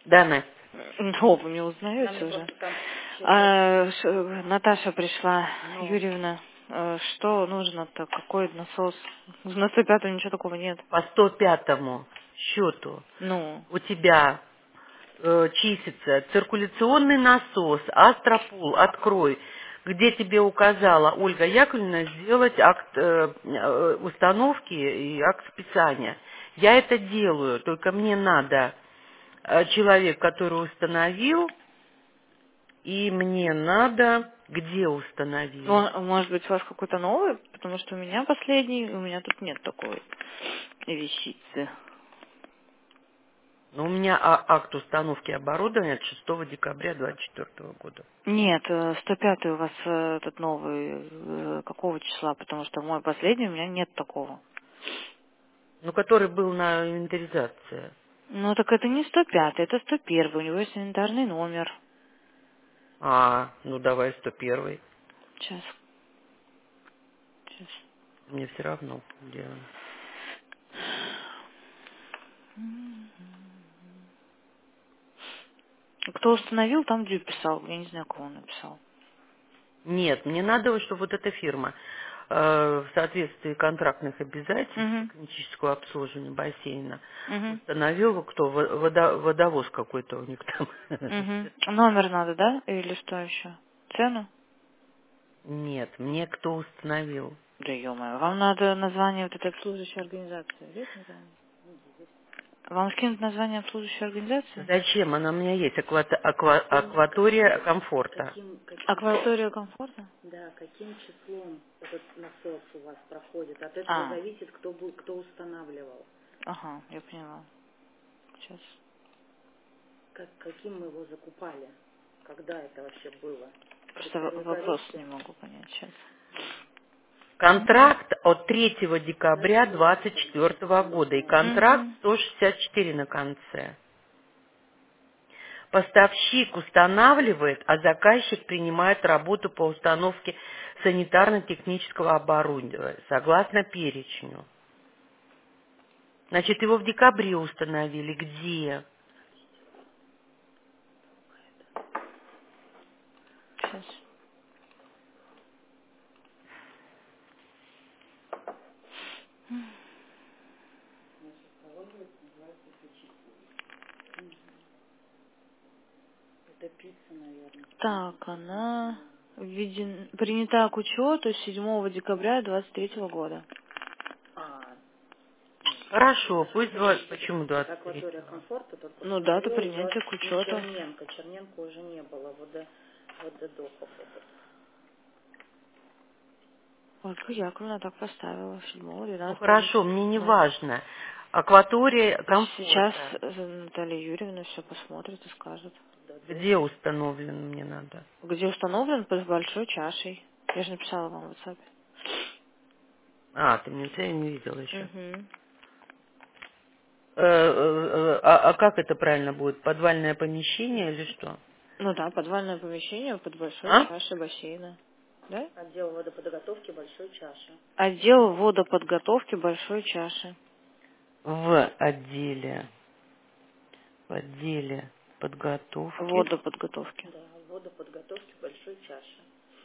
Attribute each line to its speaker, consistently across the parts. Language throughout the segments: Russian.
Speaker 1: Да, Настя.
Speaker 2: Ну, вы не узнаете уже. Наташа пришла,
Speaker 1: Ну,
Speaker 2: Юрьевна. Что нужно-то? Какой насос? На 105 ничего такого нет.
Speaker 1: по 105-му счету
Speaker 2: Ну,
Speaker 1: у тебя чистится циркуляционный насос, Астропул, открой, где тебе указала Ольга Яковлевна сделать акт установки и акт списания. Я это делаю, только мне надо человек, который установил, и мне надо, где установил.
Speaker 2: может быть, у вас какой-то новый? Потому что у меня последний, у меня тут нет такой вещицы.
Speaker 1: Но у меня акт установки оборудования от 6 декабря 2024 года.
Speaker 2: Нет, 105 у вас этот новый, какого числа? Потому что мой последний, у меня нет такого.
Speaker 1: Ну, который был на инвентаризации.
Speaker 2: Ну, так это не 105, это 101, у него есть инвентарный номер.
Speaker 1: Ну давай 101.
Speaker 2: Сейчас, сейчас.
Speaker 1: Мне все равно, где он.
Speaker 2: Кто установил, там где писал. Я не знаю, кого он написал.
Speaker 1: Нет, мне надо, чтобы вот эта фирма в соответствии контрактных обязательств
Speaker 2: Угу.
Speaker 1: технического обслуживания бассейна
Speaker 2: Угу.
Speaker 1: установил, кто водовоз какой-то у них там.
Speaker 2: Угу. Номер надо, да? Или что еще? Цену?
Speaker 1: Нет, мне кто установил.
Speaker 2: Да ё-моё, вам надо название вот этой обслуживающей организации. Есть название? Вам скинуть название обслуживающей организации?
Speaker 1: Зачем? Она у меня есть. Акватория комфорта.
Speaker 2: Акватория комфорта?
Speaker 3: Да, каким числом этот насос у вас проходит? От этого
Speaker 2: А,
Speaker 3: зависит, кто устанавливал.
Speaker 2: ага, я поняла. Сейчас.
Speaker 3: Каким мы его закупали? Когда это вообще было?
Speaker 2: Просто вопрос не могу понять сейчас.
Speaker 1: Контракт от 3 декабря 2024 года. И контракт
Speaker 2: Угу.
Speaker 1: 164 на конце. Поставщик устанавливает, а заказчик принимает работу по установке санитарно-технического оборудования, согласно перечню. Значит, его в декабре установили. Где?
Speaker 2: Сейчас.
Speaker 3: Это пицца, наверное.
Speaker 2: Так, она принята к учету 7 декабря 23 года.
Speaker 3: А,
Speaker 1: Хорошо, пусть почему
Speaker 3: это
Speaker 1: 23?
Speaker 3: акватория комфорта, только
Speaker 2: Ну, дата
Speaker 3: установил
Speaker 2: принятия к
Speaker 3: и
Speaker 2: учету.
Speaker 3: Черненко. Черненко уже не было, вододохов этот.
Speaker 2: Ольга Яковлевна так поставила 7
Speaker 1: Ну
Speaker 2: 12
Speaker 1: хорошо, мне не важно. Акватория
Speaker 2: Сейчас
Speaker 1: комфорта.
Speaker 2: Наталья Юрьевна все посмотрит и скажет.
Speaker 1: Где установлен, мне надо?
Speaker 2: Где установлен под большой чашей. Я же написала вам в WhatsApp.
Speaker 1: Ты мне я не видела еще.
Speaker 2: Угу.
Speaker 1: А как это правильно будет? Подвальное помещение или что?
Speaker 2: Ну да, подвальное помещение под большой
Speaker 1: А?
Speaker 2: чашей бассейна. Да?
Speaker 3: Отдел водоподготовки большой чаши.
Speaker 2: Отдел водоподготовки большой чаши.
Speaker 1: В отделе подготовки,
Speaker 2: Водоподготовки.
Speaker 3: Да, водоподготовки большой чаши.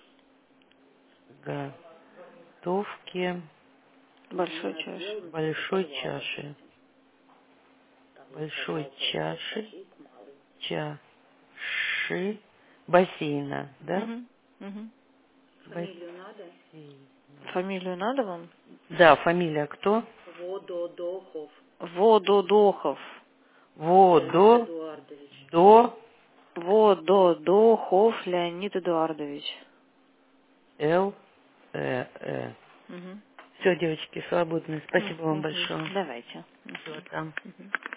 Speaker 1: готовки
Speaker 2: Большой чаши.
Speaker 1: большой чаши.
Speaker 3: Там
Speaker 1: Большой чаши,
Speaker 3: есть малый.
Speaker 1: чаши бассейна, да?
Speaker 2: Угу. Угу.
Speaker 3: Фамилию надо?
Speaker 2: Фамилию надо вам?
Speaker 1: Да, фамилия кто?
Speaker 3: Вододохов.
Speaker 2: Вододохов.
Speaker 3: Леонид Эдуардович.
Speaker 2: Вододохов Леонид Эдуардович.
Speaker 1: Л.
Speaker 2: Угу.
Speaker 1: Все, девочки, свободны. Спасибо вам
Speaker 2: Угу.
Speaker 1: большое.
Speaker 2: Давайте.
Speaker 1: Всего там.
Speaker 2: Угу.